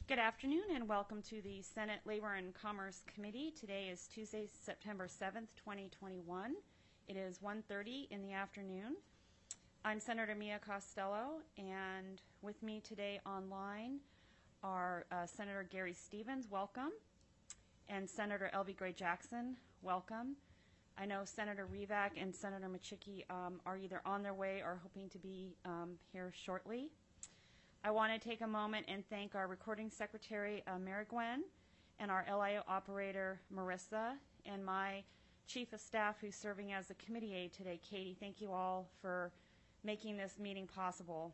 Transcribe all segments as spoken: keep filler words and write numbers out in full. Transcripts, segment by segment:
Good afternoon and welcome to the Senate Labor and Commerce Committee. Today is Tuesday, September seventh, twenty twenty-one. It is one thirty in the afternoon. I'm Senator Mia Costello, and with me today online are uh, Senator Gary Stevens, welcome, and Senator Elvie Gray Jackson, welcome. I know Senator Rivak and Senator Machicki um, are either on their way or hoping to be um, here shortly. I want to take a moment and thank our recording secretary, uh, Mary Gwen, and our L I O operator, Marissa, and my chief of staff who's serving as the committee aide today, Katie. Thank you all for making this meeting possible.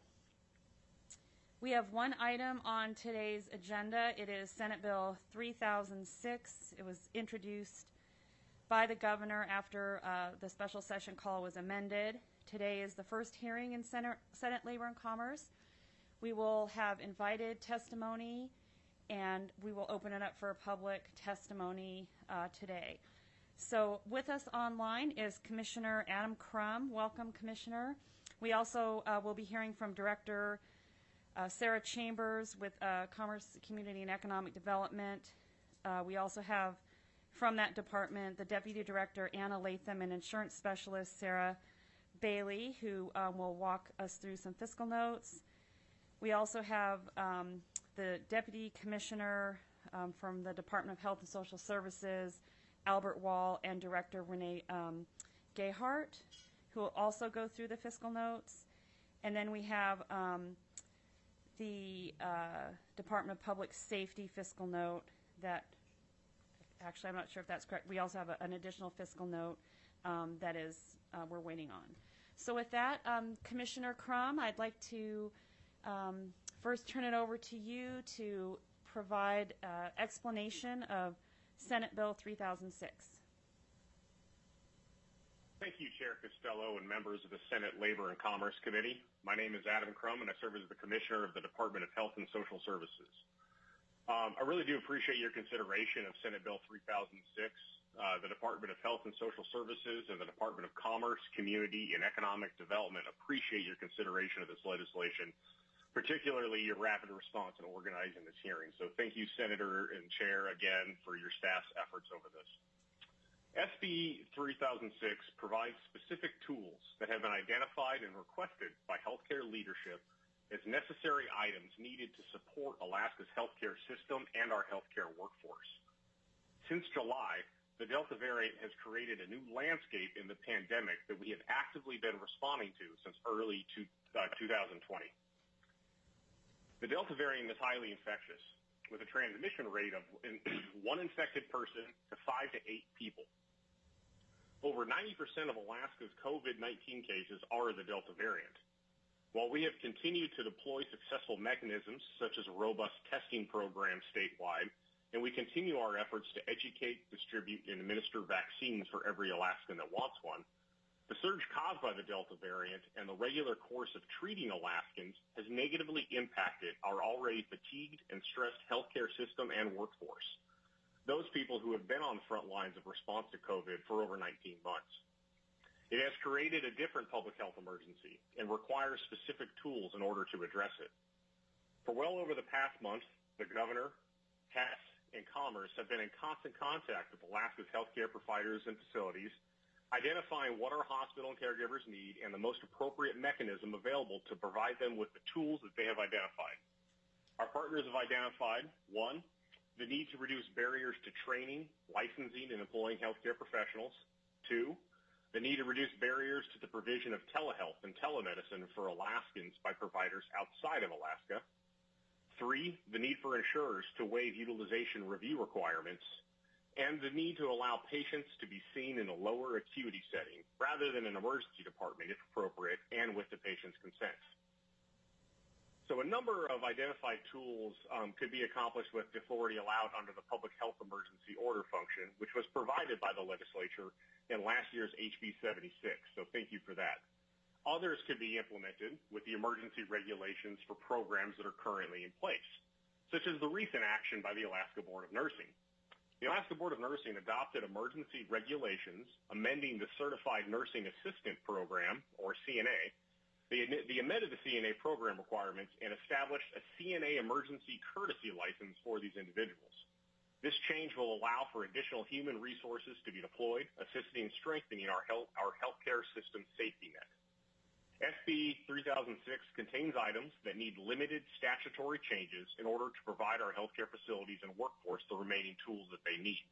We have one item on today's agenda. It is Senate Bill three thousand six. It was introduced by the governor after uh, the special session call was amended. Today is the first hearing in Senate, Senate Labor and Commerce. We will have invited testimony, and we will open it up for public testimony uh, today. So with us online is Commissioner Adam Crum. Welcome, Commissioner. We also uh, will be hearing from Director uh, Sarah Chambers with uh, Commerce, Community, and Economic Development. Uh, we also have from that department the Deputy Director, Anna Latham, and Insurance Specialist, Sarah Bailey, who uh, will walk us through some fiscal notes. We also have um, the Deputy Commissioner um, from the Department of Health and Social Services, Albert Wall, and Director Renee um, Gayhart, who will also go through the fiscal notes. And then we have um, the uh, Department of Public Safety fiscal note that, actually I'm not sure if that's correct. We also have a, an additional fiscal note um, that is uh, we're waiting on. So with that, um, Commissioner Crum, I'd like to Um, first turn it over to you to provide uh, explanation of Senate Bill three thousand six. Thank you, Chair Costello and members of the Senate Labor and Commerce Committee. My name is Adam Crum, and I serve as the Commissioner of the Department of Health and Social Services. Um, I really do appreciate your consideration of Senate Bill three thousand six. Uh, the Department of Health and Social Services and the Department of Commerce, Community, and Economic Development appreciate your consideration of this legislation, particularly your rapid response in organizing this hearing. So thank you, Senator and Chair, again, for your staff's efforts over this. S B three thousand six provides specific tools that have been identified and requested by healthcare leadership as necessary items needed to support Alaska's healthcare system and our healthcare workforce. Since July, the Delta variant has created a new landscape in the pandemic that we have actively been responding to since early to, uh, two thousand twenty. The Delta variant is highly infectious, with a transmission rate of one infected person to five to eight people. Over ninety percent of Alaska's COVID nineteen cases are the Delta variant. While we have continued to deploy successful mechanisms such as a robust testing program statewide, and we continue our efforts to educate, distribute, and administer vaccines for every Alaskan that wants one, the surge caused by the Delta variant and the regular course of treating Alaskans has negatively impacted our already fatigued and stressed healthcare system and workforce, those people who have been on the front lines of response to COVID for over nineteen months. It has created a different public health emergency and requires specific tools in order to address it. For well over the past month, the governor, H E S, and Commerce have been in constant contact with Alaska's healthcare providers and facilities, identifying what our hospital and caregivers need and the most appropriate mechanism available to provide them with the tools that they have identified. Our partners have identified, one, the need to reduce barriers to training, licensing, and employing healthcare professionals. Two, the need to reduce barriers to the provision of telehealth and telemedicine for Alaskans by providers outside of Alaska. Three, the need for insurers to waive utilization review requirements, and the need to allow patients to be seen in a lower acuity setting rather than an emergency department if appropriate and with the patient's consent. So a number of identified tools um, could be accomplished with the authority allowed under the Public Health Emergency Order function, which was provided by the legislature in last year's H B seventy-six. So thank you for that. Others could be implemented with the emergency regulations for programs that are currently in place, such as the recent action by the Alaska Board of Nursing. The Alaska Board of Nursing adopted emergency regulations amending the Certified Nursing Assistant Program, or C N A, They, they amended the C N A program requirements and established a C N A emergency courtesy license for these individuals. This change will allow for additional human resources to be deployed, assisting and strengthening our health, our healthcare system safety net. S B three thousand six contains items that need limited statutory changes in order to provide our healthcare facilities and workforce the remaining tools that they need.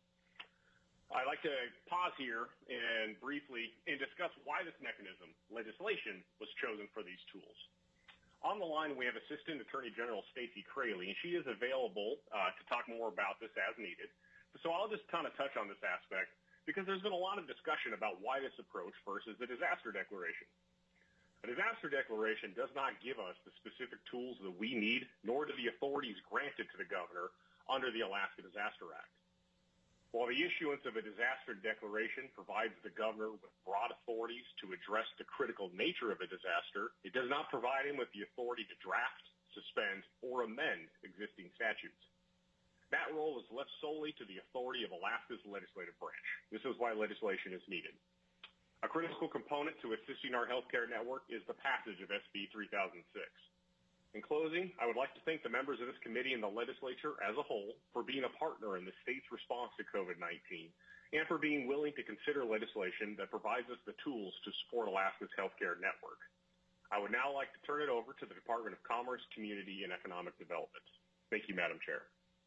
I'd like to pause here and briefly and discuss why this mechanism, legislation, was chosen for these tools. On the line, we have Assistant Attorney General Stacey Crayley, and she is available uh, to talk more about this as needed. So I'll just kind of touch on this aspect because there's been a lot of discussion about why this approach versus the disaster declaration. A disaster declaration does not give us the specific tools that we need, nor do the authorities granted to the governor under the Alaska Disaster Act. While the issuance of a disaster declaration provides the governor with broad authorities to address the critical nature of a disaster, it does not provide him with the authority to draft, suspend, or amend existing statutes. That role is left solely to the authority of Alaska's legislative branch. This is why legislation is needed. A critical component to assisting our healthcare network is the passage of S B three thousand six. In closing, I would like to thank the members of this committee and the legislature as a whole for being a partner in the state's response to COVID nineteen and for being willing to consider legislation that provides us the tools to support Alaska's healthcare network. I would now like to turn it over to the Department of Commerce, Community, and Economic Development. Thank you, Madam Chair.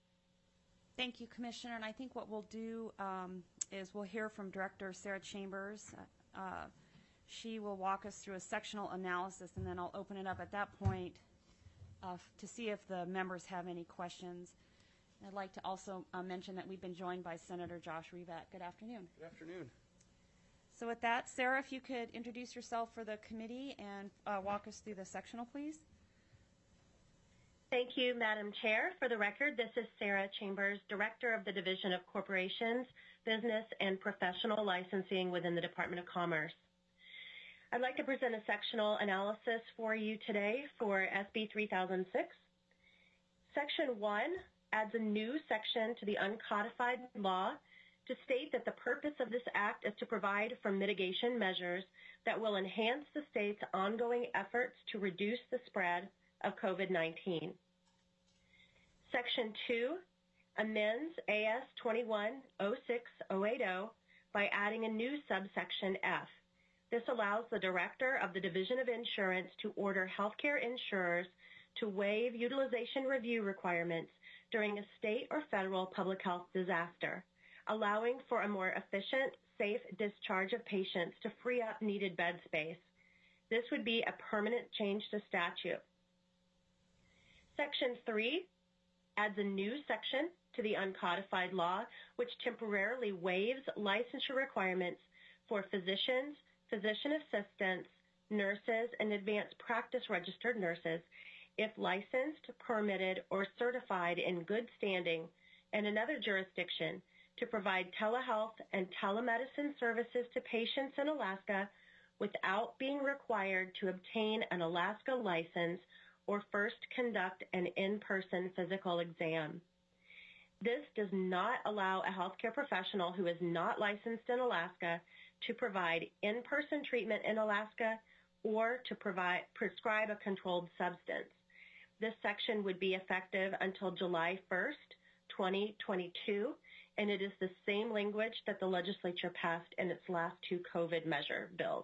Thank you, Commissioner. And I think what we'll do um, is we'll hear from Director Sarah Chambers. Uh, she will walk us through a sectional analysis, and then I'll open it up at that point Uh, to see if the members have any questions. I'd like to also uh, mention that we've been joined by Senator Josh Reback. Good afternoon. Good afternoon. So with that, Sarah, if you could introduce yourself for the committee and uh, walk us through the sectional, please. Thank you, Madam Chair. For the record, this is Sarah Chambers, Director of the Division of Corporations, Business, and Professional Licensing within the Department of Commerce. I'd like to present a sectional analysis for you today for S B three thousand six. Section one adds a new section to the uncodified law to state that the purpose of this act is to provide for mitigation measures that will enhance the state's ongoing efforts to reduce the spread of COVID nineteen. Section two amends A S twenty-one oh six oh eighty by adding a new subsection F. This allows the Director of the Division of Insurance to order healthcare insurers to waive utilization review requirements during a state or federal public health disaster, allowing for a more efficient, safe discharge of patients to free up needed bed space. This would be a permanent change to statute. Section three adds a new section to the uncodified law, which temporarily waives licensure requirements for physicians, physician assistants, nurses, and advanced practice registered nurses if licensed, permitted, or certified in good standing in another jurisdiction to provide telehealth and telemedicine services to patients in Alaska without being required to obtain an Alaska license or first conduct an in-person physical exam. This does not allow a healthcare professional who is not licensed in Alaska to provide in-person treatment in Alaska or to provide, prescribe a controlled substance. This section would be effective until July first, twenty twenty-two, and it is the same language that the legislature passed in its last two COVID measure bills.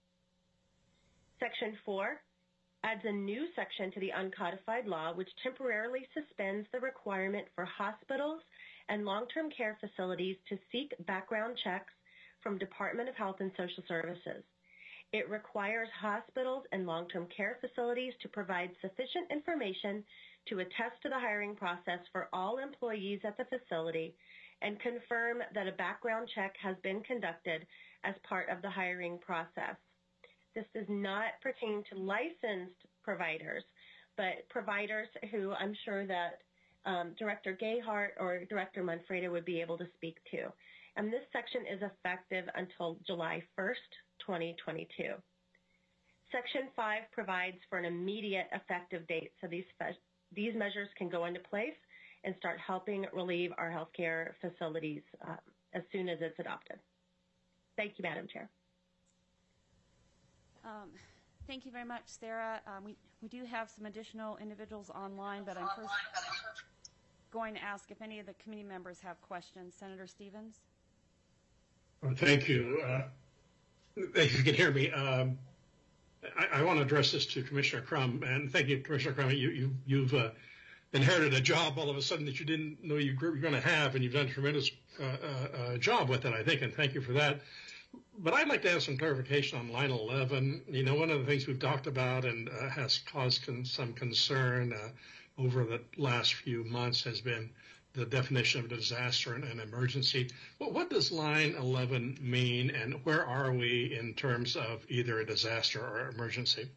Section four adds a new section to the uncodified law which temporarily suspends the requirement for hospitals and long-term care facilities to seek background checks from Department of Health and Social Services. It requires hospitals and long-term care facilities to provide sufficient information to attest to the hiring process for all employees at the facility and confirm that a background check has been conducted as part of the hiring process. This does not pertain to licensed providers, but providers who I'm sure that um, Director Gayhart or Director Manfreda would be able to speak to. And this section is effective until July first, twenty twenty-two. Section five provides for an immediate effective date, so these, these measures can go into place and start helping relieve our healthcare facilities uh, as soon as it's adopted. Thank you, Madam Chair. Um, Thank you very much, Sarah. Um, we, we do have some additional individuals online, but I'm first going to ask if any of the committee members have questions. Senator Stevens? Oh, thank you. Uh, if you can hear me, um, I, I want to address this to Commissioner Crum, and thank you, Commissioner Crum. You, you, you've uh, inherited a job all of a sudden that you didn't know you were going to have, and you've done a tremendous uh, uh, job with it, I think, and thank you for that. But I'd like to have some clarification on line eleven. You know, one of the things we've talked about and uh, has caused con- some concern uh, over the last few months has been the definition of disaster and an emergency. Well, what does line eleven mean, and where are we in terms of either a disaster or emergency?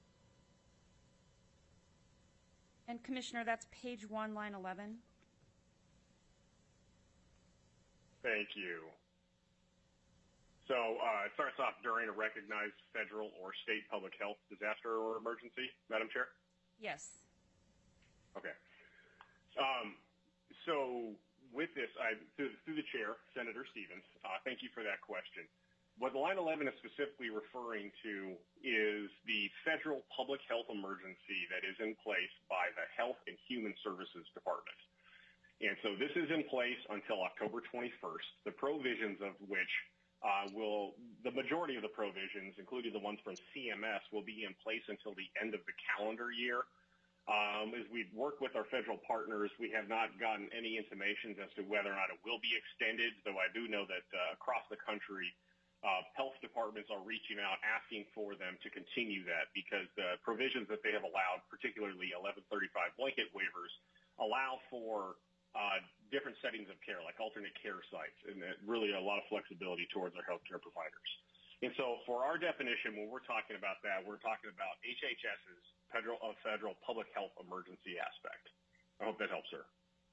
And Commissioner, that's page one, line eleven. Thank you. So uh, it starts off during a recognized federal or state public health disaster or emergency, Madam Chair? Yes. Okay. Um, so with this, I, through, through the chair, Senator Stevens, uh, thank you for that question. What line eleven is specifically referring to is the federal public health emergency that is in place by the Health and Human Services Department. And so this is in place until October twenty-first, the provisions of which uh, will, the majority of the provisions, including the ones from C M S, will be in place until the end of the calendar year. Um, as we've worked with our federal partners, we have not gotten any intimations as to whether or not it will be extended, though I do know that uh, across the country, uh, health departments are reaching out asking for them to continue that because the provisions that they have allowed, particularly eleven thirty-five blanket waivers, allow for uh, different settings of care, like alternate care sites, and really a lot of flexibility towards our healthcare providers. And so for our definition, when we're talking about that, we're talking about H H S's federal, uh, federal public health emergency aspect. I hope that helps, sir.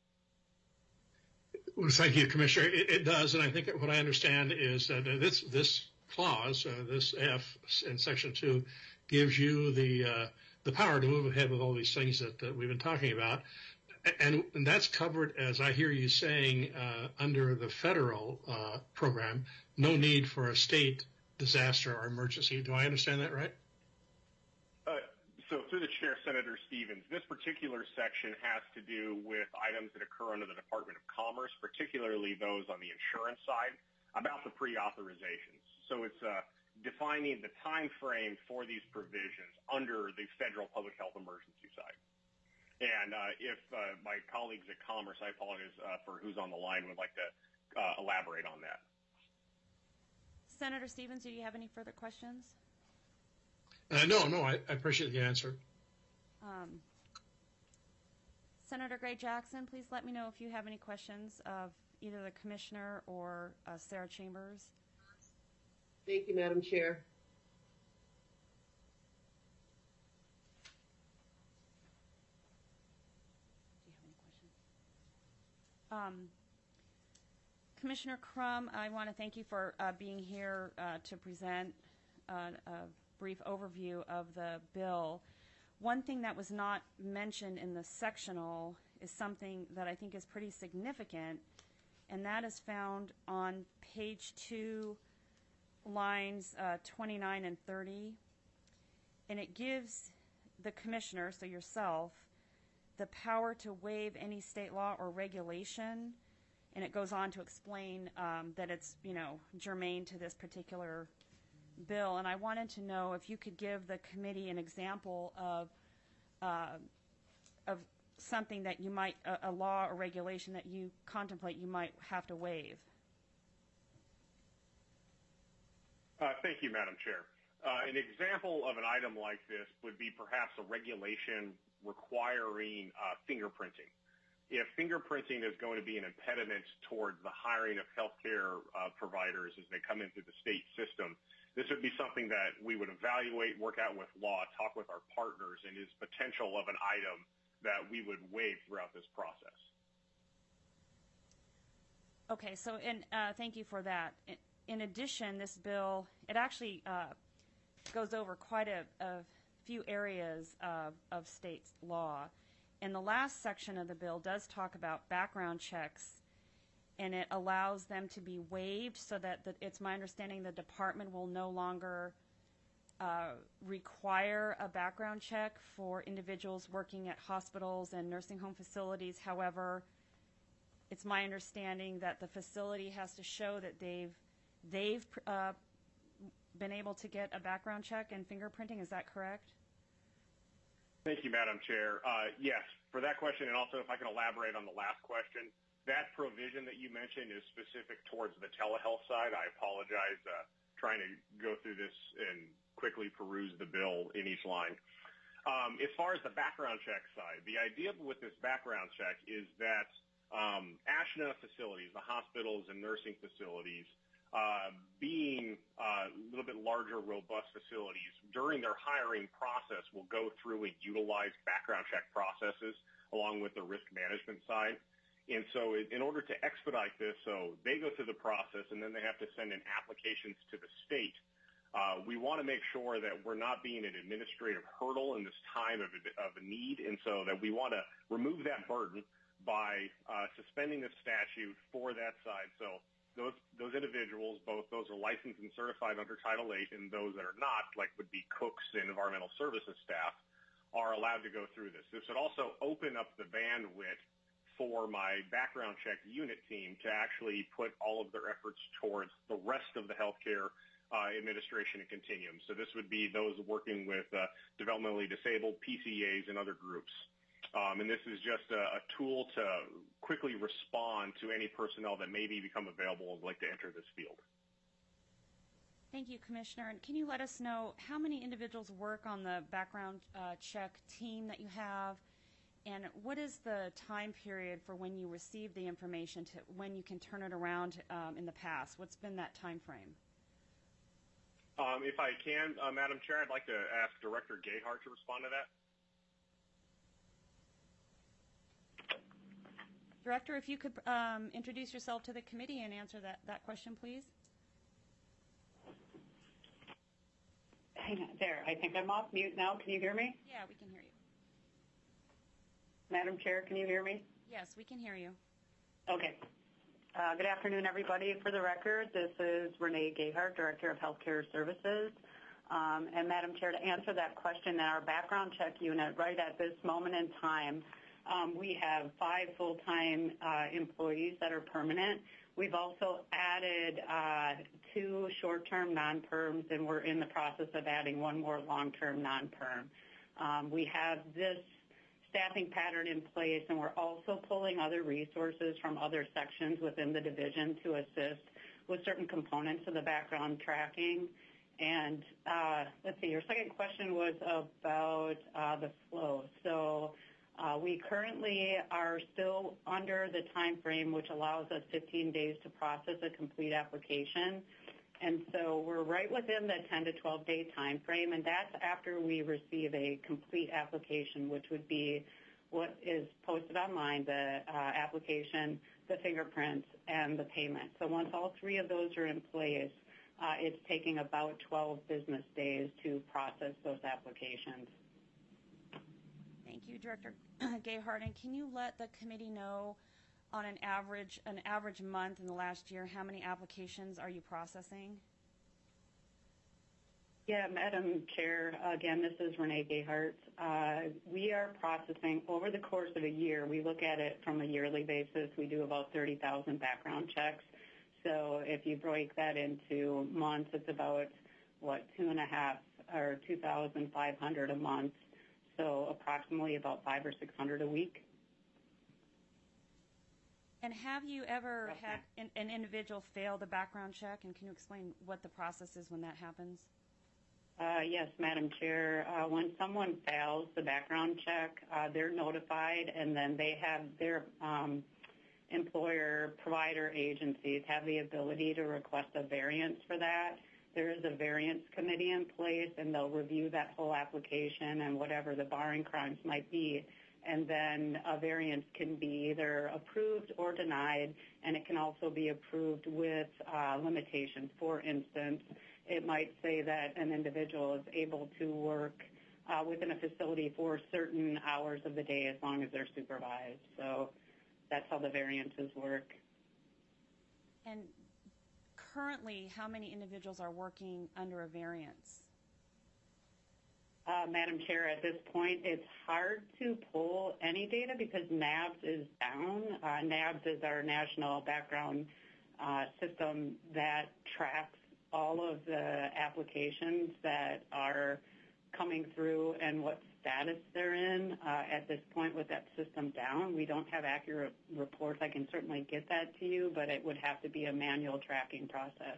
Well, thank you, Commissioner. It, it does, and I think what I understand is that uh, this this clause, uh, this F in Section two, gives you the uh, the power to move ahead with all these things that, that we've been talking about. And, and that's covered, as I hear you saying, uh, under the federal uh, program, no need for a state disaster or emergency. Do I understand that right? Uh, so through the chair, Senator Stevens, this particular section has to do with items that occur under the Department of Commerce, particularly those on the insurance side, about the pre-authorizations. So it's uh, defining the time frame for these provisions under the federal public health emergency side. And uh, if uh, my colleagues at Commerce, I apologize uh, for who's on the line, would like to uh, elaborate on that. Senator Stevens, do you have any further questions? Uh, no, no, I, I appreciate the answer. Um, Senator Gray Jackson, please let me know if you have any questions of either the Commissioner or uh, Sarah Chambers. Thank you, Madam Chair. Um, Commissioner Crum, I want to thank you for uh, being here uh, to present uh, a brief overview of the bill. One thing that was not mentioned in the sectional is something that I think is pretty significant, and that is found on page two, lines uh, twenty-nine and thirty. And it gives the Commissioner, so yourself, the power to waive any state law or regulation, and it goes on to explain um, that it's, you know, germane to this particular bill. And I wanted to know if you could give the committee an example of uh, of something that you might, a, a law or regulation that you contemplate you might have to waive. Uh, thank you, Madam Chair. Uh, an example of an item like this would be perhaps a regulation requiring uh, fingerprinting. If fingerprinting is going to be an impediment towards the hiring of healthcare uh, providers as they come into the state system, this would be something that we would evaluate, work out with law, talk with our partners, and is potential of an item that we would waive throughout this process. Okay, so and uh, thank you for that. In, in addition, this bill, it actually uh, goes over quite a, a few areas of, of state law. And the last section of the bill does talk about background checks, and it allows them to be waived so that the, it's my understanding the department will no longer uh, require a background check for individuals working at hospitals and nursing home facilities. However, it's my understanding that the facility has to show that they've they've uh, been able to get a background check and fingerprinting. Is that correct? Thank you, Madam Chair. Uh, yes, for that question, and also if I can elaborate on the last question, that provision that you mentioned is specific towards the telehealth side. I apologize uh, trying to go through this and quickly peruse the bill in each line. Um, as far as the background check side, the idea with this background check is that um, ASHNA facilities, the hospitals and nursing facilities, Uh, being uh, a little bit larger, robust facilities, during their hiring process will go through and utilize background check processes along with the risk management side. And so in order to expedite this, so they go through the process and then they have to send in applications to the state. Uh, we want to make sure that we're not being an administrative hurdle in this time of, of a need, and so that we want to remove that burden by uh, suspending the statute for that side. So Those, those individuals, both those are licensed and certified under Title eight and those that are not, like would be cooks and environmental services staff, are allowed to go through this. This would also open up the bandwidth for my background check unit team to actually put all of their efforts towards the rest of the healthcare uh, administration and continuum. So this would be those working with uh, developmentally disabled, P C As, and other groups. Um, and this is just a, a tool to quickly respond to any personnel that maybe become available and would like to enter this field. Thank you, Commissioner. And can you let us know how many individuals work on the background uh, check team that you have, and what is the time period for when you receive the information to when you can turn it around um, in the past? What's been that time frame? Um, if I can, uh, Madam Chair, I'd like to ask Director Gayhart to respond to that. Director, if you could um, introduce yourself to the committee and answer that, that question, please. Hang on, there. I think I'm off mute now. Can you hear me? Yeah, we can hear you. Madam Chair, can you hear me? Yes, we can hear you. Okay. Uh, good afternoon, everybody. For the record, this is Renee Gayhart, Director of Healthcare Services. Um, and Madam Chair, to answer that question, in our background check unit, right at this moment in time, Um, we have five full-time uh, employees that are permanent. We've also added uh, two short-term non-perms, and we're in the process of adding one more long-term non-perm. Um, we have this staffing pattern in place, and we're also pulling other resources from other sections within the division to assist with certain components of the background tracking. And uh, let's see, your second question was about uh, the flow. So Uh, we currently are still under the time frame which allows us fifteen days to process a complete application. And so we're right within the ten to twelve day time frame, and that's after we receive a complete application, which would be what is posted online, the uh, application, the fingerprints, and the payment. So once all three of those are in place, uh, it's taking about twelve business days to process those applications. Thank you, Director Gayhart. And can you let the committee know on an average, an average month in the last year, how many applications are you processing? Yeah, Madam Chair, again, this is Renee Gayhart. Uh, we are processing over the course of a year. We look at it from a yearly basis. We do about thirty thousand background checks. So if you break that into months, it's about, what, two and a half or two thousand five hundred a month. So approximately about five or six hundred a week. And have you ever okay. had an, an individual fail the background check? And can you explain what the process is when that happens? Uh, yes, Madam Chair. Uh, when someone fails the background check, uh, they're notified, and then they have their um, employer provider agencies have the ability to request a variance for that. There is a variance committee in place, and they'll review that whole application and whatever the barring crimes might be. And then a variance can be either approved or denied, and it can also be approved with uh, limitations. For instance, it might say that an individual is able to work uh, within a facility for certain hours of the day as long as they're supervised. So that's how the variances work. And currently, how many individuals are working under a variance? Uh, Madam Chair, at this point, it's hard to pull any data because N A B S is down. Uh, N A B S is our national background uh, system that tracks all of the applications that are coming through and what status they're in. Uh, at this point, with that system down, we don't have accurate reports. I can certainly get that to you, but it would have to be a manual tracking process.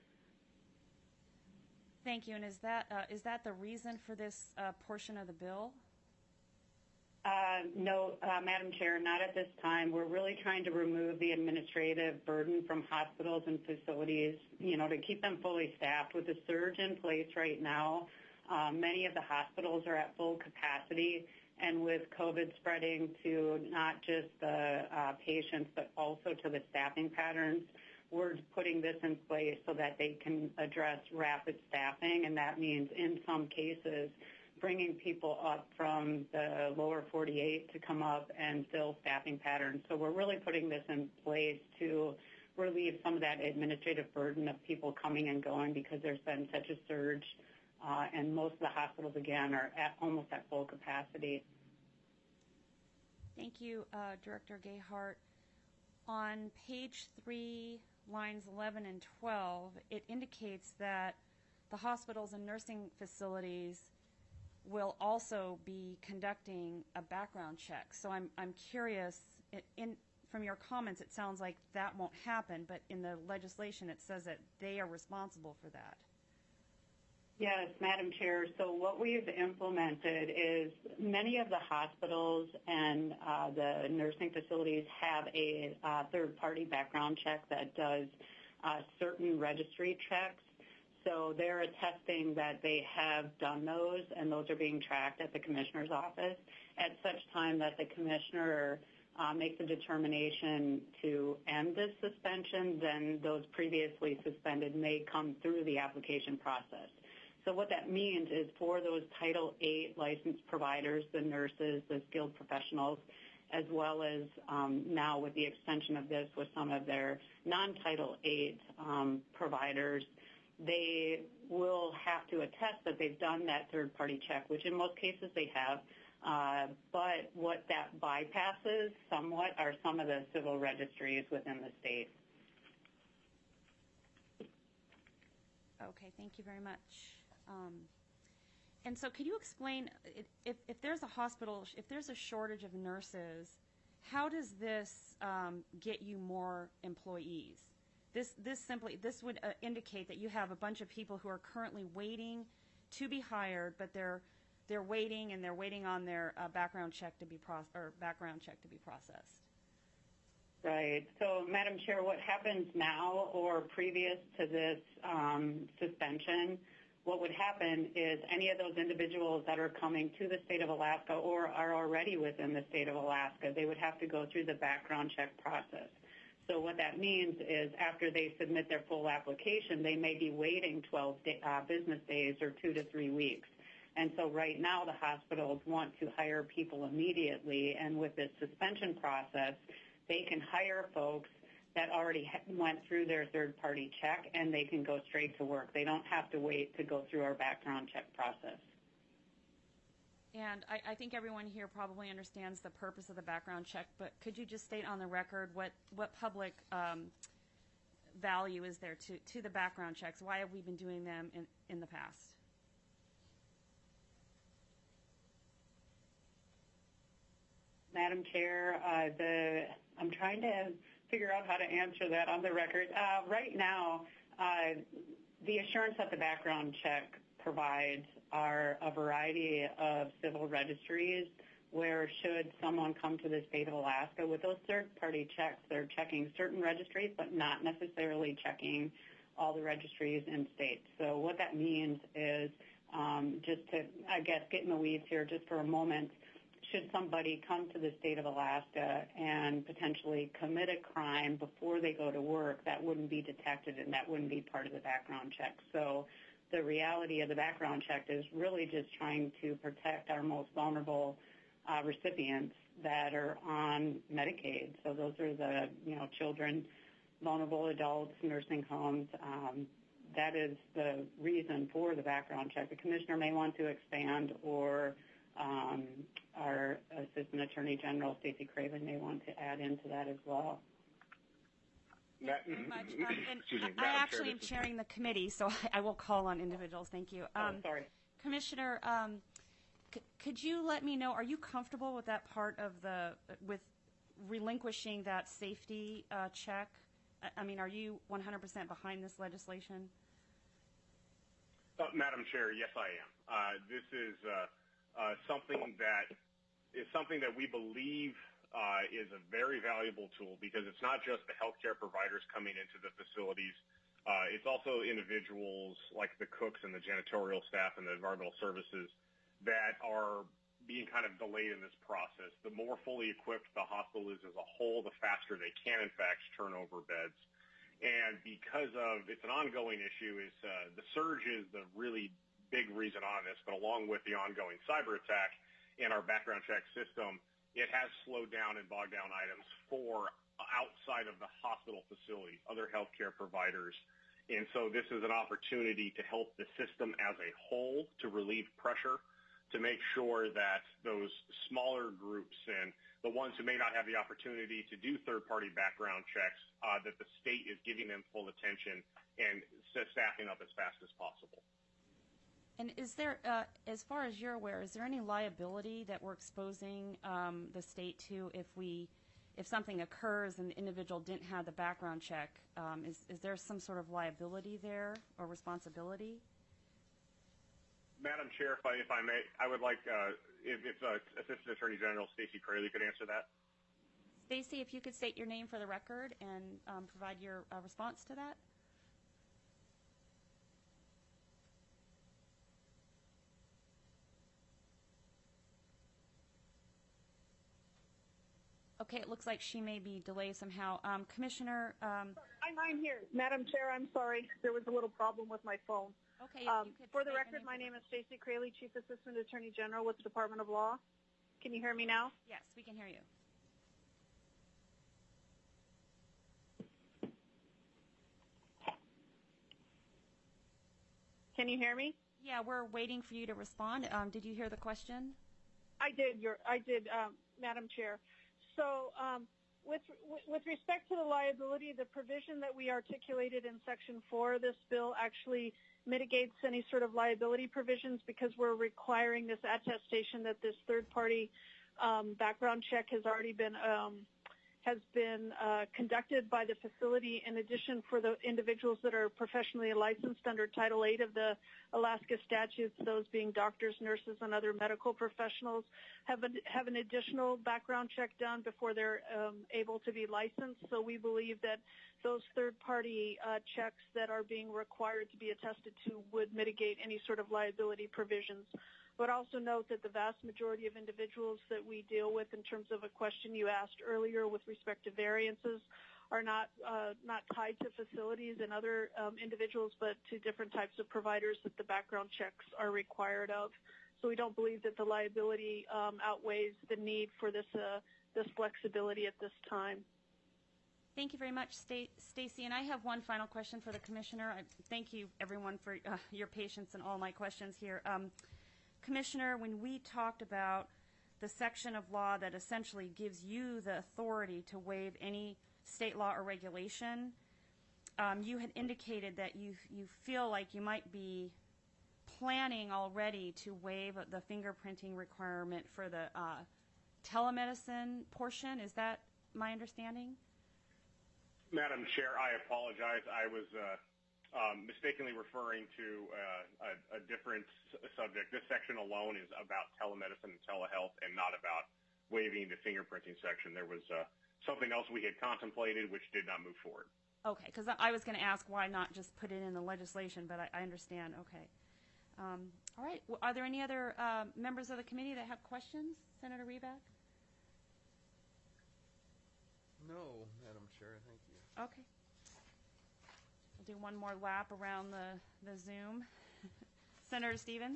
Thank you. And is that uh, is that the reason for this uh, portion of the bill? Uh, no, uh, Madam Chair, not at this time. We're really trying to remove the administrative burden from hospitals and facilities, you know, to keep them fully staffed. With the surge in place right now, um, many of the hospitals are at full capacity, and with COVID spreading to not just the uh, patients but also to the staffing patterns, we're putting this in place so that they can address rapid staffing, and that means in some cases bringing people up from the lower forty-eight to come up and fill staffing patterns. So we're really putting this in place to relieve some of that administrative burden of people coming and going because there's been such a surge, uh, and most of the hospitals, again, are at almost at full capacity. Thank you, uh, Director Gayhart. On page three, lines eleven and twelve, it indicates that the hospitals and nursing facilities will also be conducting a background check. So I'm, I'm curious, it, in, from your comments it sounds like that won't happen, but in the legislation it says that they are responsible for that. Yes, Madam Chair. So what we've implemented is many of the hospitals and uh, the nursing facilities have a uh, third-party background check that does uh, certain registry checks. So they're attesting that they have done those, and those are being tracked at the Commissioner's office. At such time that the Commissioner uh, makes a determination to end this suspension, then those previously suspended may come through the application process. So what that means is for those Title eight licensed providers, the nurses, the skilled professionals, as well as um, now with the extension of this with some of their non-Title eight um, providers, they will have to attest that they've done that third-party check, which in most cases they have. Uh, but what that bypasses somewhat are some of the civil registries within the state. Okay, thank you very much. Um, and so could you explain, if, if there's a hospital, if there's a shortage of nurses, how does this um, get you more employees? This, this simply, this would uh, indicate that you have a bunch of people who are currently waiting to be hired, but they're, they're waiting and they're waiting on their uh, background check to be processed, or background check to be processed. Right. So, Madam Chair, what happens now or previous to this um, suspension, what would happen is any of those individuals that are coming to the state of Alaska or are already within the state of Alaska, they would have to go through the background check process. So what that means is after they submit their full application, they may be waiting twelve day, uh, business days or two to three weeks. And so right now the hospitals want to hire people immediately, and with this suspension process, they can hire folks that already went through their third-party check, and they can go straight to work. They don't have to wait to go through our background check process. And I, I think everyone here probably understands the purpose of the background check, but could you just state on the record what, what public um, value is there to, to the background checks? Why have we been doing them in, in the past? Madam Chair, uh, the, I'm trying to figure out how to answer that on the record. Uh, right now, uh, the assurance that the background check provides are a variety of civil registries where should someone come to the state of Alaska with those third-party checks, they're checking certain registries but not necessarily checking all the registries in states. So what that means is um, just to, I guess, get in the weeds here just for a moment, should somebody come to the state of Alaska and potentially commit a crime before they go to work, that wouldn't be detected and that wouldn't be part of the background check. So the reality of the background check is really just trying to protect our most vulnerable uh, recipients that are on Medicaid. So those are the, you know, children, vulnerable adults, nursing homes, um, that is the reason for the background check. The commissioner may want to expand, or um, our Assistant Attorney General, Stacey Craven, may want to add into that as well. Thank you very much. Um, and Excuse me, I, I actually am chairing the committee, so I, I will call on individuals. Thank you. Um, oh, sorry. Commissioner, um, c could you let me know, are you comfortable with that part of the, with relinquishing that safety uh, check? I, I mean, are you one hundred percent behind this legislation? Uh, Madam Chair, yes, I am. Uh, this is uh, uh, something that is something that we believe Uh, is a very valuable tool, because it's not just the healthcare providers coming into the facilities. Uh, it's also individuals like the cooks and the janitorial staff and the environmental services that are being kind of delayed in this process. The more fully equipped the hospital is as a whole, the faster they can, in fact, turn over beds. And because of, it's an ongoing issue, is uh, the surge is the really big reason on this, but along with the ongoing cyber attack in our background check system, it has slowed down and bogged down items for outside of the hospital facilities, other healthcare providers. And so this is an opportunity to help the system as a whole to relieve pressure, to make sure that those smaller groups and the ones who may not have the opportunity to do third-party background checks, uh, that the state is giving them full attention and staffing up as fast as possible. And is there, uh, as far as you're aware, is there any liability that we're exposing um, the state to if we, if something occurs and the individual didn't have the background check? Um, is, is there some sort of liability there or responsibility? Madam Chair, if I, if I may, I would like, uh, if, if uh, Assistant Attorney General Stacey Crayley could answer that. Stacey, if you could state your name for the record and um, provide your uh, response to that. Okay, it looks like she may be delayed somehow. Um, Commissioner. Um, I'm, I'm here. Madam Chair, I'm sorry. There was a little problem with my phone. Okay. Um, for the record, my name is Stacey Crayley, Chief Assistant Attorney General with the Department of Law. Can you hear me now? Yes, we can hear you. Can you hear me? Yeah, we're waiting for you to respond. Um, did you hear the question? I did, your, I did, um, Madam Chair. So um, with, with respect to the liability, the provision that we articulated in Section four of this bill actually mitigates any sort of liability provisions, because we're requiring this attestation that this third-party um, background check has already been um, has been uh, conducted by the facility. In addition, for the individuals that are professionally licensed under Title eight of the Alaska statutes, those being doctors, nurses, and other medical professionals, have, a, have an additional background check done before they're um, able to be licensed. So we believe that those third-party uh, checks that are being required to be attested to would mitigate any sort of liability provisions. But also note that the vast majority of individuals that we deal with, in terms of a question you asked earlier with respect to variances, are not uh, not tied to facilities and other um, individuals, but to different types of providers that the background checks are required of. So we don't believe that the liability um, outweighs the need for this uh, this flexibility at this time. Thank you very much, Stacey. And I have one final question for the Commissioner. I thank you, everyone, for uh, your patience in all my questions here. Um, Commissioner, when we talked about the section of law that essentially gives you the authority to waive any state law or regulation, um, you had indicated that you, you feel like you might be planning already to waive the fingerprinting requirement for the uh, telemedicine portion. Is that my understanding? Madam Chair, I apologize. I was uh, um, mistakenly referring to uh, a, a different subject. This section alone is about telemedicine and telehealth, and not about waiving the fingerprinting section. There was uh, something else we had contemplated which did not move forward. Okay, because I was going to ask why not just put it in the legislation, but I, I understand. Okay. Um, all right. Well, are there any other uh, members of the committee that have questions? Senator Reback? No, Madam Chair, thank you. Okay. We'll do one more lap around the, the Zoom. Senator Stevens?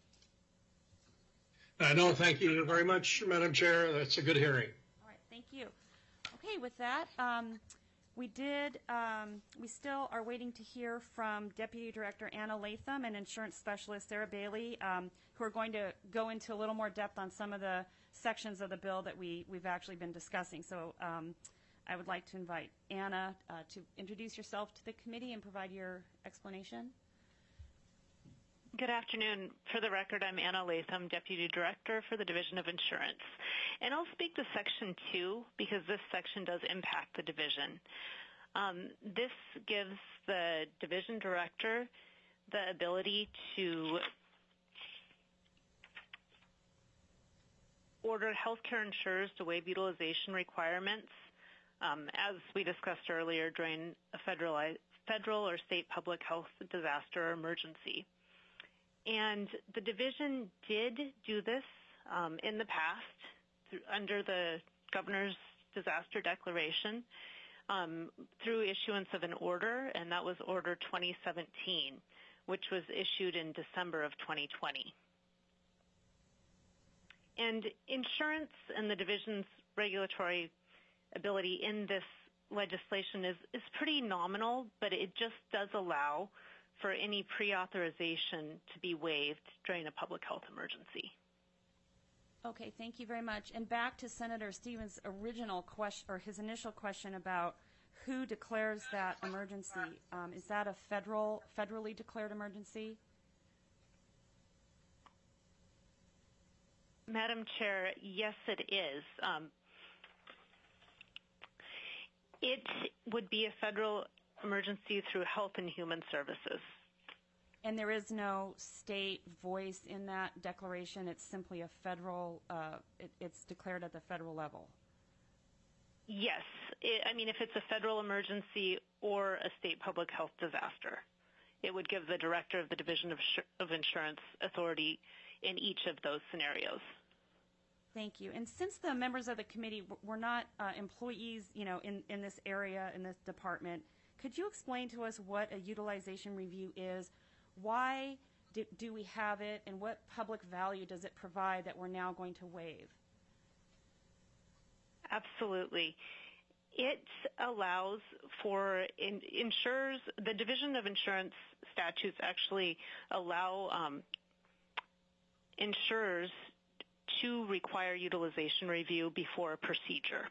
Uh, no, thank you very much, Madam Chair. That's a good hearing. All right, thank you. Okay, with that, um, We did, um, we still are waiting to hear from Deputy Director Anna Latham and Insurance Specialist Sarah Bailey, um, who are going to go into a little more depth on some of the sections of the bill that we, we've actually been discussing. So um, I would like to invite Anna uh, to introduce yourself to the committee and provide your explanation. Good afternoon. For the record, I'm Anna Latham, Deputy Director for the Division of Insurance. And I'll speak to Section two because this section does impact the division. Um, this gives the Division Director the ability to order healthcare insurers to waive utilization requirements, um, as we discussed earlier, during a federal, federal or state public health disaster or emergency. And the division did do this um, in the past through, under the governor's disaster declaration um, through issuance of an order, and that was Order twenty seventeen, which was issued in December of twenty twenty. And insurance and the division's regulatory ability in this legislation is, is pretty nominal, but it just does allow for any pre-authorization to be waived during a public health emergency. Okay, thank you very much. And back to Senator Stevens' original question, or his initial question about who declares that emergency. Um, is that a federal, federally declared emergency? Madam Chair, yes, it is. Um, it would be a federal emergency through Health and Human Services. And there is no state voice in that declaration. It's simply a federal, uh, it, it's declared at the federal level. Yes. It, I mean, if it's a federal emergency or a state public health disaster, it would give the director of the Division of, of Insurance authority in each of those scenarios. Thank you. And since the members of the committee were not uh, employees, you know, in, in this area, in this department, could you explain to us what a utilization review is? Why do, do we have it, and what public value does it provide that we're now going to waive? Absolutely. It allows for in, insurers, the Division of Insurance statutes actually allow um, insurers to require utilization review before a procedure.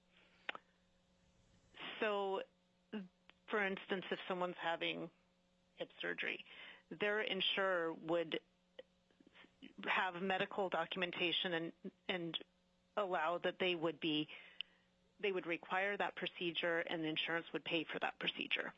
So, for instance, if someone's having hip surgery, their insurer would have medical documentation and, and allow that they would be, they would require that procedure, and the insurance would pay for that procedure.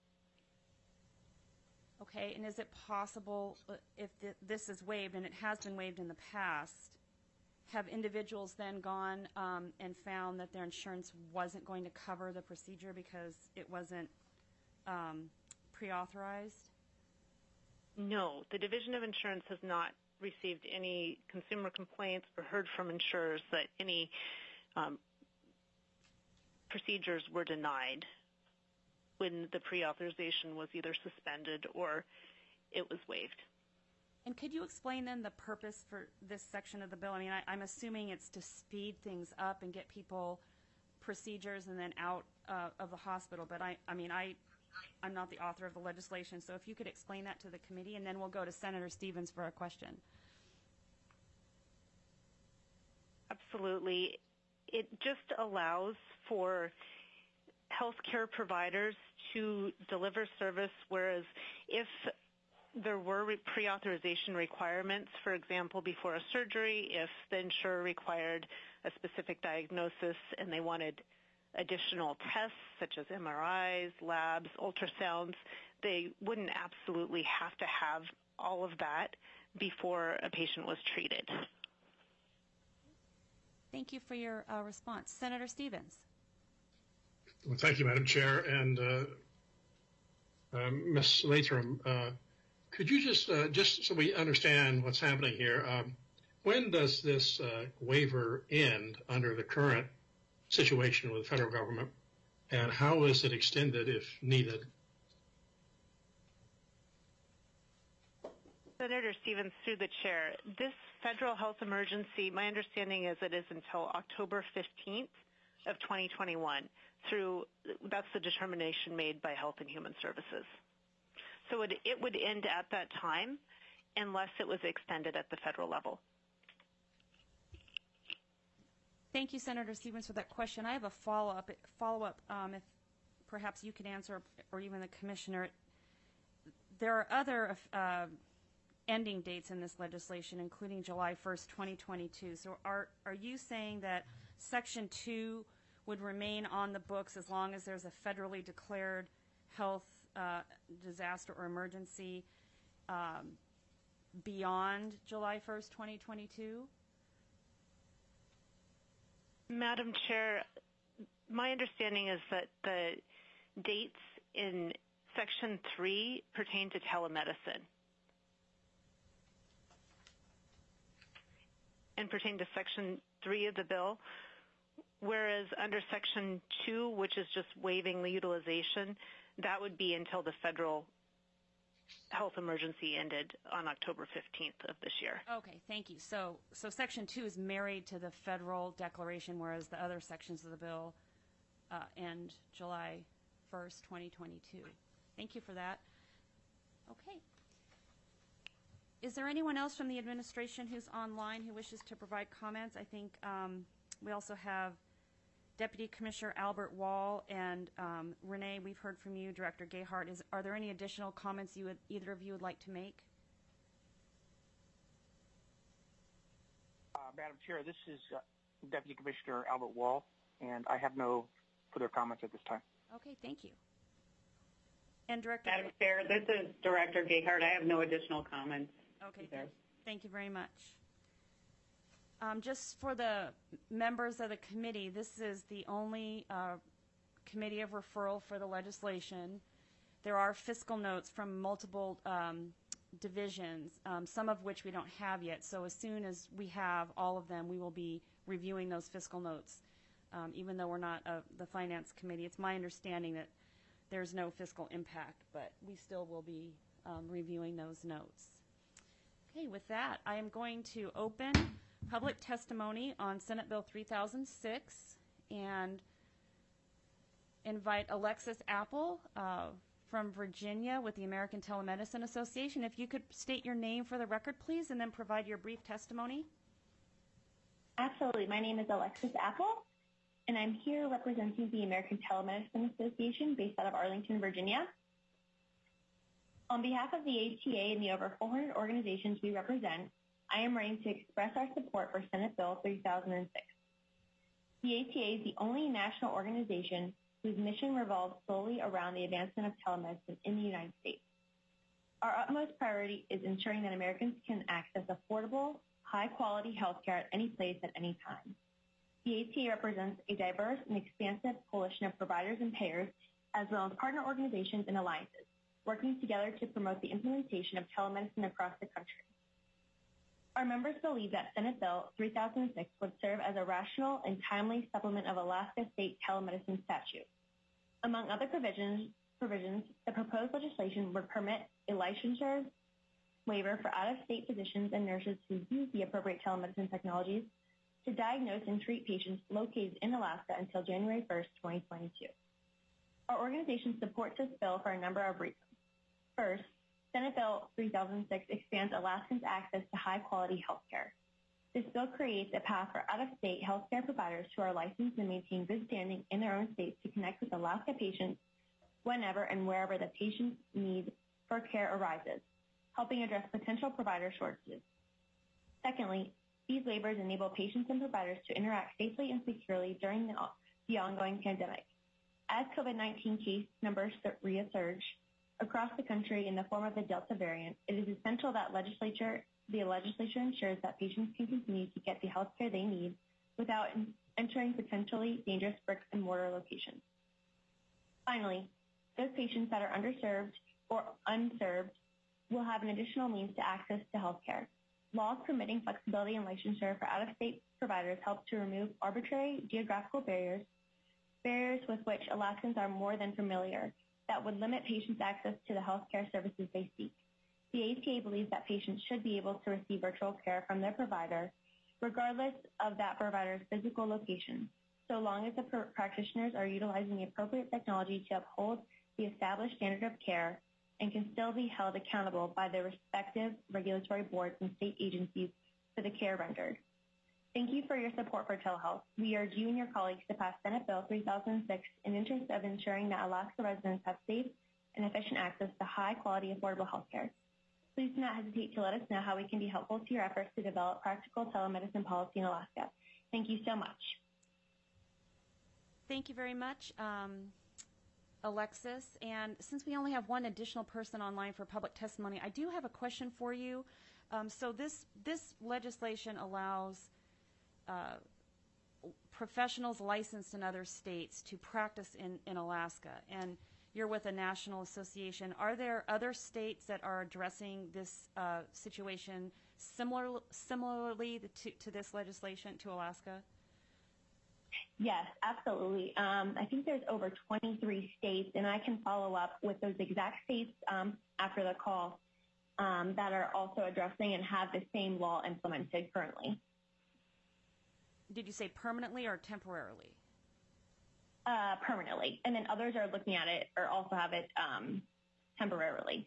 Okay, and is it possible, uh, if th this is waived, and it has been waived in the past, have individuals then gone um, and found that their insurance wasn't going to cover the procedure because it wasn't um, pre-authorized? No, the Division of Insurance has not received any consumer complaints or heard from insurers that any um, procedures were denied when the pre-authorization was either suspended or it was waived. And could you explain then the purpose for this section of the bill? I mean, I, I'm assuming it's to speed things up and get people procedures and then out uh, of the hospital. But I, I mean, I, I'm not the author of the legislation, so if you could explain that to the committee, and then we'll go to Senator Stevens for a question. Absolutely. It just allows for healthcare providers to deliver service, whereas if there were pre-authorization requirements, for example, before a surgery, if the insurer required a specific diagnosis and they wanted additional tests such as M R Is, labs, ultrasounds, they wouldn't absolutely have to have all of that before a patient was treated. Thank you for your uh, response. Senator Stevens. Well, thank you, Madam Chair. And uh, uh, Miz Latham, uh, could you just, uh, just so we understand what's happening here, um, when does this uh, waiver end under the current situation with the federal government, and how is it extended if needed? Senator Stevens, through the chair, this federal health emergency, my understanding is it is until October fifteenth of twenty twenty-one. through, that's the determination made by Health and Human Services. So it, it would end at that time unless it was extended at the federal level. Thank you, Senator Stevens, for that question. I have a follow-up. Follow-up, um, if perhaps you could answer, or even the commissioner. There are other uh, ending dates in this legislation, including July first, twenty twenty-two. So are, are you saying that Section two would remain on the books as long as there's a federally declared health uh, disaster or emergency um, beyond July first, twenty twenty-two? Madam Chair, my understanding is that the dates in Section three pertain to telemedicine and pertain to Section three of the bill, whereas under Section two, which is just waiving the utilization, that would be until the federal health emergency ended on October fifteenth of this year. Okay, thank you. So, so Section two is married to the federal declaration, whereas the other sections of the bill uh, end July first, twenty twenty-two. Thank you for that. Okay. Is there anyone else from the administration who's online who wishes to provide comments? I think um, we also have Deputy Commissioner Albert Wall and um, Renee, we've heard from you, Director Gayhart. Is, are there any additional comments you would, either of you would like to make? Uh, Madam Chair, this is uh, Deputy Commissioner Albert Wall, and I have no further comments at this time. Okay, thank you. And Director Madam Chair, this is Director Gayhart. I have no additional comments. Okay, th thank you very much. Um, just for the members of the committee, this is the only uh, committee of referral for the legislation. There are fiscal notes from multiple um, divisions, um, some of which we don't have yet. So as soon as we have all of them, we will be reviewing those fiscal notes. Um, even though we're not uh, the Finance Committee, it's my understanding that there's no fiscal impact, but we still will be um, reviewing those notes. Okay, with that, I am going to open public testimony on Senate Bill three thousand six and invite Alexis Apple uh, from Virginia with the American Telemedicine Association. If you could state your name for the record, please, and then provide your brief testimony. Absolutely. My name is Alexis Apple, and I'm here representing the American Telemedicine Association based out of Arlington, Virginia. On behalf of the A T A and the over four hundred organizations we represent, I am writing to express our support for Senate Bill three thousand six. The A T A is the only national organization whose mission revolves solely around the advancement of telemedicine in the United States. Our utmost priority is ensuring that Americans can access affordable, high-quality health care at any place at any time. The A T A represents a diverse and expansive coalition of providers and payers, as well as partner organizations and alliances, working together to promote the implementation of telemedicine across the country. Our members believe that Senate Bill three thousand six would serve as a rational and timely supplement of Alaska state telemedicine statute. Among other provisions, provisions, the proposed legislation would permit a licensure waiver for out-of-state physicians and nurses who use the appropriate telemedicine technologies to diagnose and treat patients located in Alaska until January first, twenty twenty-two. Our organization supports this bill for a number of reasons. First, Senate Bill three thousand six expands Alaskans' access to high-quality health care. This bill creates a path for out-of-state health care providers who are licensed and maintain good standing in their own states to connect with Alaska patients whenever and wherever the patient's need for care arises, helping address potential provider shortages. Secondly, these waivers enable patients and providers to interact safely and securely during the, the ongoing pandemic. As COVID nineteen case numbers resurge across the country in the form of the Delta variant, it is essential that legislature, the legislature ensures that patients can continue to get the health care they need without entering potentially dangerous bricks and mortar locations. Finally, those patients that are underserved or unserved will have an additional means to access to health care. Laws permitting flexibility and licensure for out-of-state providers help to remove arbitrary geographical barriers, barriers with which Alaskans are more than familiar, that would limit patients' access to the health care services they seek. The A T A believes that patients should be able to receive virtual care from their provider, regardless of that provider's physical location, so long as the pr- practitioners are utilizing the appropriate technology to uphold the established standard of care and can still be held accountable by their respective regulatory boards and state agencies for the care rendered. Thank you for your support for telehealth. We urge you and your colleagues to pass Senate Bill three thousand six in interest of ensuring that Alaska residents have safe and efficient access to high-quality, affordable health care. Please do not hesitate to let us know how we can be helpful to your efforts to develop practical telemedicine policy in Alaska. Thank you so much. Thank you very much, um, Alexis. And since we only have one additional person online for public testimony, I do have a question for you. Um, so this this legislation allows uh, professionals licensed in other states to practice in, in Alaska, and you're with a national association. Are there other states that are addressing this uh, situation similar, similarly to, to this legislation, to Alaska? Yes, absolutely. Um, I think there's over twenty-three states, and I can follow up with those exact states um, after the call um, that are also addressing and have the same law implemented currently. Did you say permanently or temporarily? Uh, permanently, and then others are looking at it or also have it um, temporarily.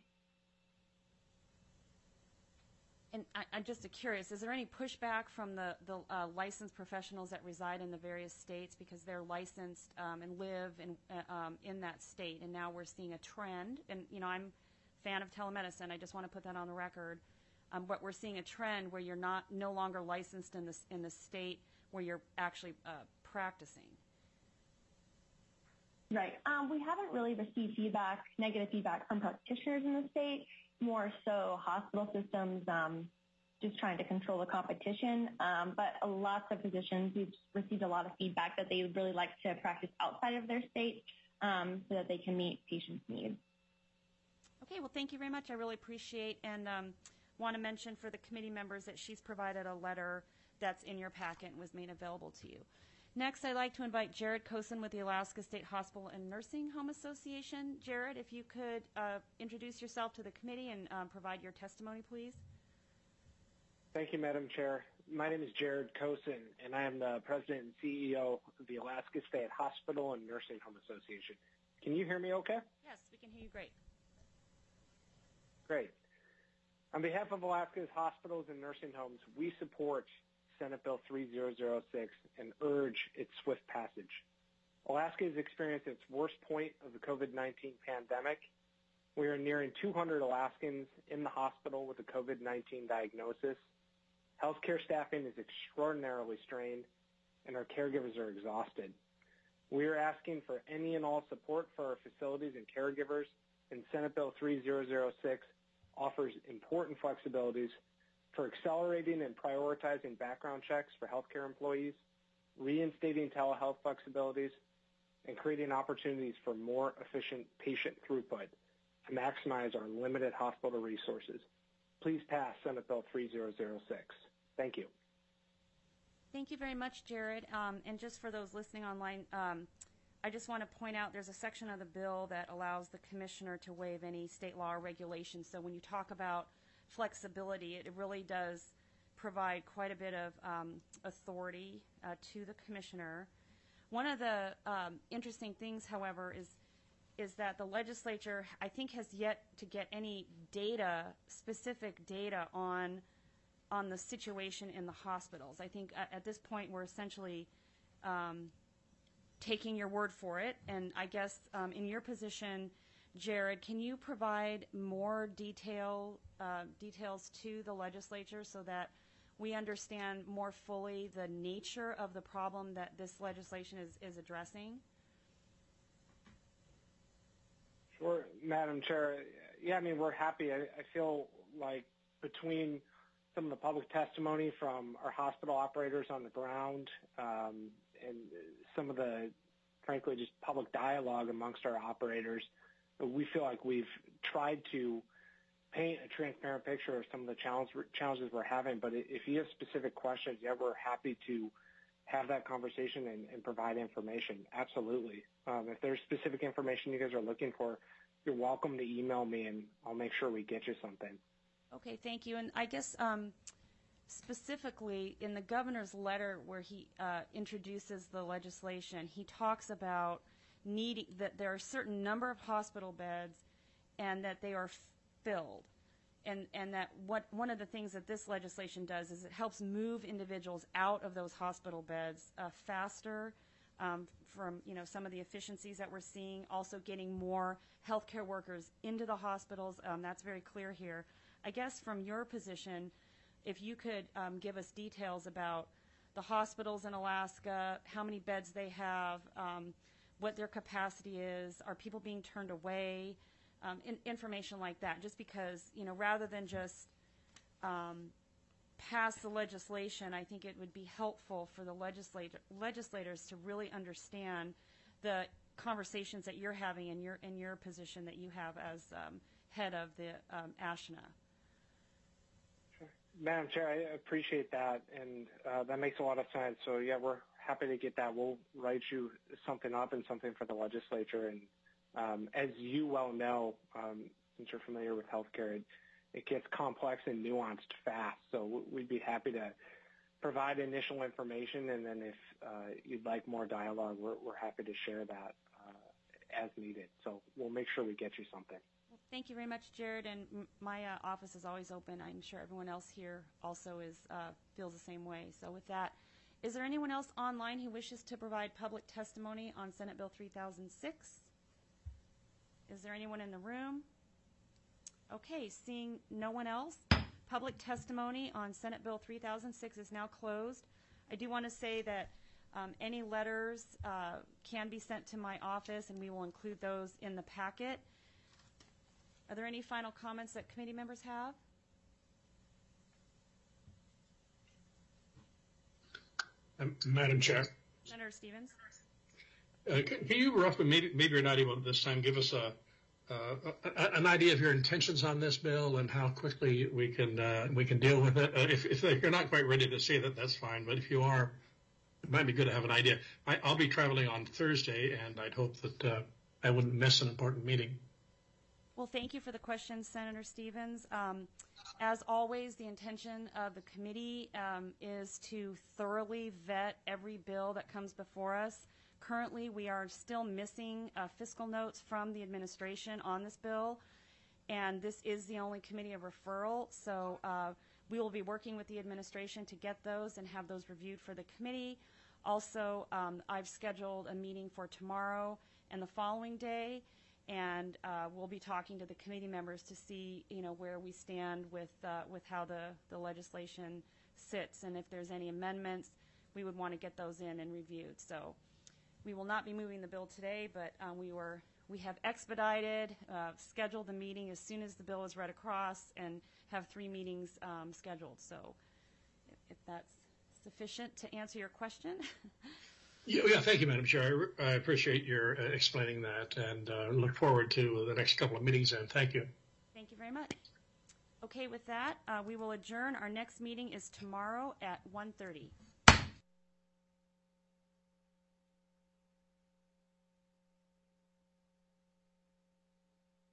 And I, I'm just curious, is there any pushback from the, the uh, licensed professionals that reside in the various states because they're licensed um, and live in, uh, um, in that state, and now we're seeing a trend, and you know, I'm a fan of telemedicine, I just want to put that on the record, um, but we're seeing a trend where you're not no longer licensed in, this, in the state where you're actually uh, practicing. Right. Um, we haven't really received feedback, negative feedback from practitioners in the state, more so hospital systems um, just trying to control the competition. Um, but lots of physicians, we've received a lot of feedback that they would really like to practice outside of their state um, so that they can meet patients' needs. Okay, well, thank you very much. I really appreciate and um, want to mention for the committee members that she's provided a letter that's in your packet and was made available to you. Next, I'd like to invite Jared Kosin with the Alaska State Hospital and Nursing Home Association. Jared, if you could uh, introduce yourself to the committee and um, provide your testimony, please. Thank you, Madam Chair. My name is Jared Kosin, and I am the President and C E O of the Alaska State Hospital and Nursing Home Association. Can you hear me okay? Yes, we can hear you great. Great. On behalf of Alaska's hospitals and nursing homes, we support Senate Bill three thousand six and urge its swift passage. Alaska has experienced its worst point of the COVID nineteen pandemic. We are nearing two hundred Alaskans in the hospital with a COVID nineteen diagnosis. Healthcare staffing is extraordinarily strained, and our caregivers are exhausted. We are asking for any and all support for our facilities and caregivers, and Senate Bill three thousand six offers important flexibilities for accelerating and prioritizing background checks for healthcare employees, reinstating telehealth flexibilities, and creating opportunities for more efficient patient throughput to maximize our limited hospital resources. Please pass Senate Bill three thousand six. Thank you. Thank you very much, Jared. Um, and just for those listening online, um, I just want to point out there's a section of the bill that allows the commissioner to waive any state law or regulation. So when you talk about flexibility, it really does provide quite a bit of um, authority uh, to the commissioner. One of the um, interesting things, however, is is that the legislature, I think, has yet to get any data, specific data on on the situation in the hospitals. I think at, at this point we're essentially um, taking your word for it, and I guess um, in your position, Jared, can you provide more detail, uh, details to the legislature so that we understand more fully the nature of the problem that this legislation is, is addressing? Sure, Madam Chair. Yeah, I mean, we're happy. I, I feel like between some of the public testimony from our hospital operators on the ground um, and some of the, frankly, just public dialogue amongst our operators, we feel like we've tried to paint a transparent picture of some of the challenge, challenges we're having. But if you have specific questions, yeah, we're happy to have that conversation and, and provide information. Absolutely. Um, if there's specific information you guys are looking for, you're welcome to email me, and I'll make sure we get you something. Okay, thank you. And I guess um, specifically in the governor's letter where he uh, introduces the legislation, he talks about needing that there are a certain number of hospital beds and that they are filled. And, and that what one of the things that this legislation does is it helps move individuals out of those hospital beds uh, faster um, from you know some of the efficiencies that we're seeing. Also getting more healthcare workers into the hospitals. Um, that's very clear here. I guess from your position, if you could um, give us details about the hospitals in Alaska, how many beds they have, um, what their capacity is, are people being turned away? Um, in, information like that, just because, you know, rather than just um, pass the legislation, I think it would be helpful for the legislator, legislators to really understand the conversations that you're having in your in your position that you have as um, head of the um, ASHNA. Sure. Madam Chair, I appreciate that, and uh, that makes a lot of sense. So, yeah, we're happy to get that. We'll write you something up and something for the legislature. And Um, as you well know, um, since you're familiar with healthcare, it, it gets complex and nuanced fast. So we'd be happy to provide initial information, and then if uh, you'd like more dialogue, we're, we're happy to share that uh, as needed. So we'll make sure we get you something. Well, thank you very much, Jared. And m my uh, office is always open. I'm sure everyone else here also is uh, feels the same way. So with that, is there anyone else online who wishes to provide public testimony on Senate Bill three thousand six? Is there anyone in the room? Okay, seeing no one else, public testimony on Senate Bill three thousand six is now closed. I do want to say that um, any letters uh, can be sent to my office, and we will include those in the packet. Are there any final comments that committee members have? Um, Madam Chair. Senator Stevens. Uh, can, can you roughly, maybe, maybe you're not able this time, give us a, uh, a, an idea of your intentions on this bill and how quickly we can uh, we can deal with it? Uh, if, if you're not quite ready to say that, that's fine. But if you are, it might be good to have an idea. I, I'll be traveling on Thursday, and I'd hope that uh, I wouldn't miss an important meeting. Well, thank you for the question, Senator Stevens. Um, as always, the intention of the committee um, is to thoroughly vet every bill that comes before us. Currently, we are still missing uh, fiscal notes from the administration on this bill, and this is the only committee of referral. So uh, we will be working with the administration to get those and have those reviewed for the committee. Also, um, I've scheduled a meeting for tomorrow and the following day, and uh, we'll be talking to the committee members to see, you know, where we stand with uh, with how the the legislation sits, and if there's any amendments, we would want to get those in and reviewed. So. We will not be moving the bill today, but um, we were we have expedited, uh, scheduled the meeting as soon as the bill is read across, and have three meetings um, scheduled. So, if, if that's sufficient to answer your question. yeah, yeah, thank you, Madam Chair. I, I appreciate your uh, explaining that, and uh, look forward to the next couple of meetings. And thank you. Thank you very much. Okay, with that, uh, we will adjourn. Our next meeting is tomorrow at one thirty.